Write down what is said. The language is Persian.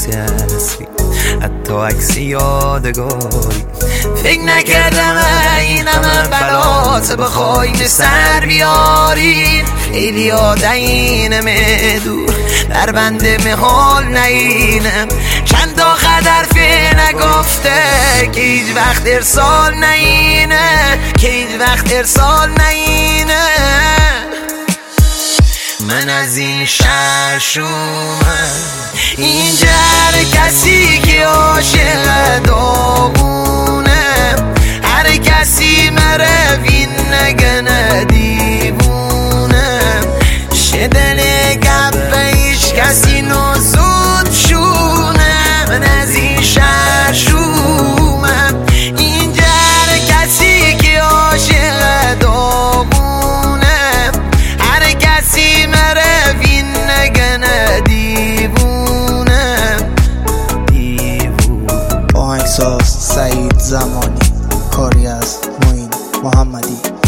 عکسی اصلی، حتی عکسی یادگاری. فکر نکردم این همه بلات بخوای سر بیاری. خیلی آدینم دور در بنده محال نینم، چند تا قدر فی نگفته که هیچ وقت ارسال نینه، که هیچ وقت ارسال نینه. من از این شهر شومم، اینجا هر کسی که عاشق داغونه، هر کسی مره وین نگنه دیوونه. شدن گپ هیچ کسی نزود شونه. من از این شهر شومم، اینجا هر کسی که عاشق داغونه، هر کسی مره وین نگنه دیوونه. آهنگساز سعید زمانی، کاری از معین محمدی.